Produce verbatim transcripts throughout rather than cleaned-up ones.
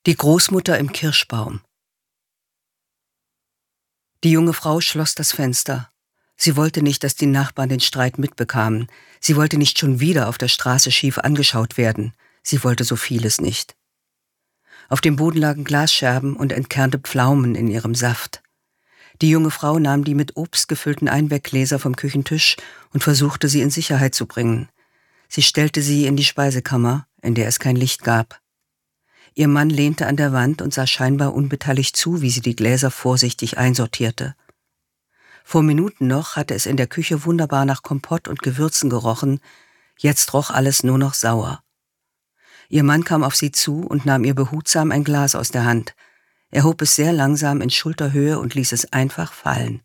Die Großmutter im Kirschbaum. Die junge Frau schloss das Fenster. Sie wollte nicht, dass die Nachbarn den Streit mitbekamen. Sie wollte nicht schon wieder auf der Straße schief angeschaut werden. Sie wollte so vieles nicht. Auf dem Boden lagen Glasscherben und entkernte Pflaumen in ihrem Saft. Die junge Frau nahm die mit Obst gefüllten Einweggläser vom Küchentisch und versuchte, sie in Sicherheit zu bringen. Sie stellte sie in die Speisekammer, in der es kein Licht gab. Ihr Mann lehnte an der Wand und sah scheinbar unbeteiligt zu, wie sie die Gläser vorsichtig einsortierte. Vor Minuten noch hatte es in der Küche wunderbar nach Kompott und Gewürzen gerochen, jetzt roch alles nur noch sauer. Ihr Mann kam auf sie zu und nahm ihr behutsam ein Glas aus der Hand. Er hob es sehr langsam in Schulterhöhe und ließ es einfach fallen.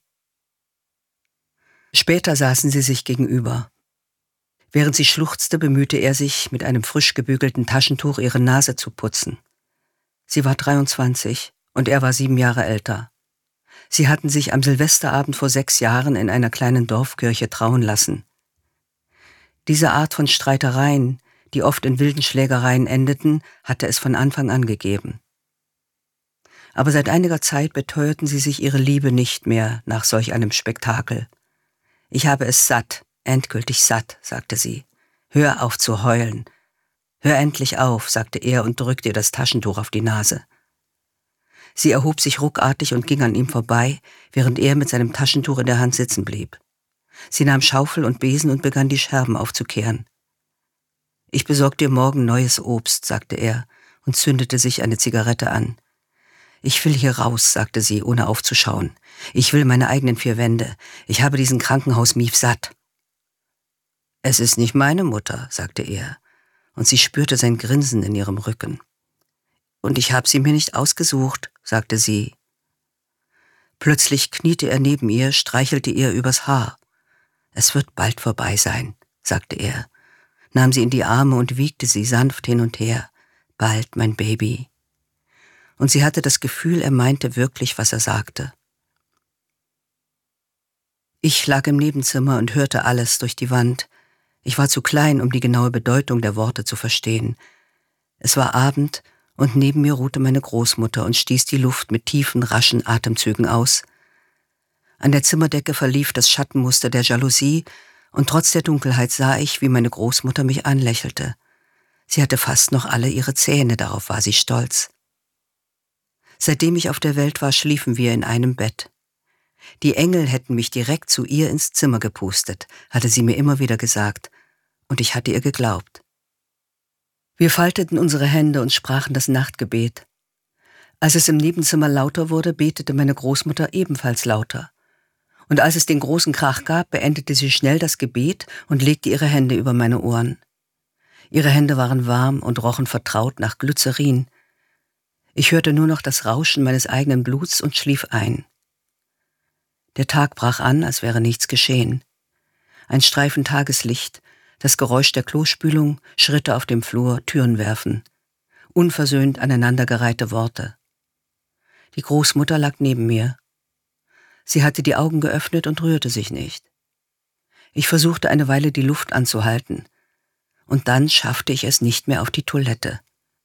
Später saßen sie sich gegenüber. Während sie schluchzte, bemühte er sich, mit einem frisch gebügelten Taschentuch ihre Nase zu putzen. Sie war dreiundzwanzig und er war sieben Jahre älter. Sie hatten sich am Silvesterabend vor sechs Jahren in einer kleinen Dorfkirche trauen lassen. Diese Art von Streitereien, die oft in wilden Schlägereien endeten, hatte es von Anfang an gegeben. Aber seit einiger Zeit beteuerten sie sich ihre Liebe nicht mehr nach solch einem Spektakel. »Ich habe es satt, endgültig satt«, sagte sie. »Hör auf zu heulen. Hör endlich auf«, sagte er und drückte ihr das Taschentuch auf die Nase. Sie erhob sich ruckartig und ging an ihm vorbei, während er mit seinem Taschentuch in der Hand sitzen blieb. Sie nahm Schaufel und Besen und begann, die Scherben aufzukehren. »Ich besorg dir morgen neues Obst«, sagte er und zündete sich eine Zigarette an. »Ich will hier raus«, sagte sie, ohne aufzuschauen. »Ich will meine eigenen vier Wände. Ich habe diesen Krankenhausmief satt.« »Es ist nicht meine Mutter«, sagte er, und sie spürte sein Grinsen in ihrem Rücken. »Und ich habe sie mir nicht ausgesucht«, sagte sie. Plötzlich kniete er neben ihr, streichelte ihr übers Haar. »Es wird bald vorbei sein«, sagte er, nahm sie in die Arme und wiegte sie sanft hin und her. »Bald, mein Baby.« Und sie hatte das Gefühl, er meinte wirklich, was er sagte. Ich lag im Nebenzimmer und hörte alles durch die Wand. Ich war zu klein, um die genaue Bedeutung der Worte zu verstehen. Es war Abend und neben mir ruhte meine Großmutter und stieß die Luft mit tiefen, raschen Atemzügen aus. An der Zimmerdecke verlief das Schattenmuster der Jalousie und trotz der Dunkelheit sah ich, wie meine Großmutter mich anlächelte. Sie hatte fast noch alle ihre Zähne, darauf war sie stolz. Seitdem ich auf der Welt war, schliefen wir in einem Bett. Die Engel hätten mich direkt zu ihr ins Zimmer gepustet, hatte sie mir immer wieder gesagt, und ich hatte ihr geglaubt. Wir falteten unsere Hände und sprachen das Nachtgebet. Als es im Nebenzimmer lauter wurde, betete meine Großmutter ebenfalls lauter. Und als es den großen Krach gab, beendete sie schnell das Gebet und legte ihre Hände über meine Ohren. Ihre Hände waren warm und rochen vertraut nach Glycerin. Ich hörte nur noch das Rauschen meines eigenen Bluts und schlief ein. Der Tag brach an, als wäre nichts geschehen. Ein Streifen Tageslicht, das Geräusch der Klospülung, Schritte auf dem Flur, Türen werfen. Unversöhnt aneinandergereihte Worte. Die Großmutter lag neben mir. Sie hatte die Augen geöffnet und rührte sich nicht. Ich versuchte eine Weile die Luft anzuhalten. Und dann schaffte ich es nicht mehr auf die Toilette.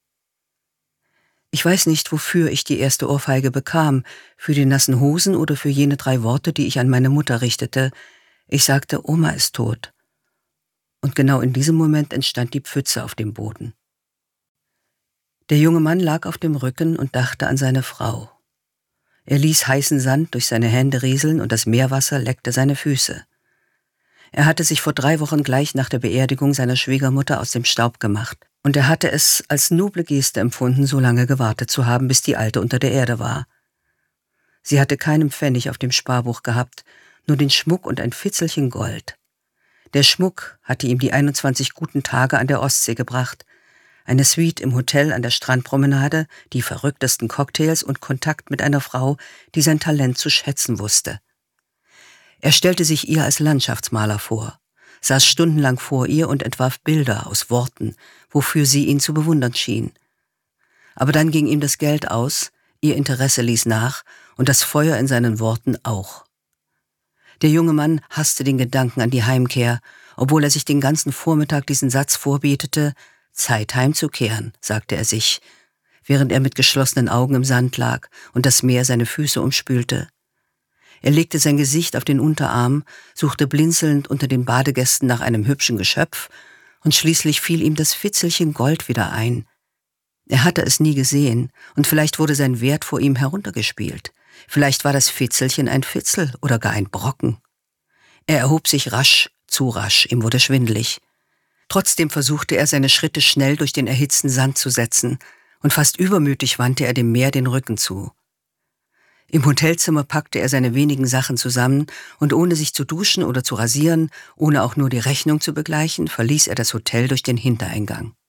Ich weiß nicht, wofür ich die erste Ohrfeige bekam, für die nassen Hosen oder für jene drei Worte, die ich an meine Mutter richtete. Ich sagte, Oma ist tot. Und genau in diesem Moment entstand die Pfütze auf dem Boden. Der junge Mann lag auf dem Rücken und dachte an seine Frau. Er ließ heißen Sand durch seine Hände rieseln und das Meerwasser leckte seine Füße. Er hatte sich vor drei Wochen gleich nach der Beerdigung seiner Schwiegermutter aus dem Staub gemacht. Und er hatte es als noble Geste empfunden, so lange gewartet zu haben, bis die Alte unter der Erde war. Sie hatte keinen Pfennig auf dem Sparbuch gehabt, nur den Schmuck und ein Fitzelchen Gold. Der Schmuck hatte ihm die einundzwanzig guten Tage an der Ostsee gebracht, eine Suite im Hotel an der Strandpromenade, die verrücktesten Cocktails und Kontakt mit einer Frau, die sein Talent zu schätzen wusste. Er stellte sich ihr als Landschaftsmaler vor, saß stundenlang vor ihr und entwarf Bilder aus Worten, wofür sie ihn zu bewundern schien. Aber dann ging ihm das Geld aus, ihr Interesse ließ nach und das Feuer in seinen Worten auch. Der junge Mann hasste den Gedanken an die Heimkehr, obwohl er sich den ganzen Vormittag diesen Satz vorbetete: »Zeit heimzukehren«, sagte er sich. während er mit geschlossenen Augen im Sand lag und das Meer seine Füße umspülte. Er legte sein Gesicht auf den Unterarm, suchte blinzelnd unter den Badegästen nach einem hübschen Geschöpf, und schließlich fiel ihm das Fitzelchen Gold wieder ein. Er hatte es nie gesehen, und vielleicht wurde sein Wert vor ihm heruntergespielt. Vielleicht war das Fitzelchen ein Fitzel oder gar ein Brocken. Er erhob sich rasch, zu rasch, ihm wurde schwindelig. Trotzdem versuchte er, seine Schritte schnell durch den erhitzten Sand zu setzen, und fast übermütig wandte er dem Meer den Rücken zu. Im Hotelzimmer packte er seine wenigen Sachen zusammen und ohne sich zu duschen oder zu rasieren, ohne auch nur die Rechnung zu begleichen, verließ er das Hotel durch den Hintereingang.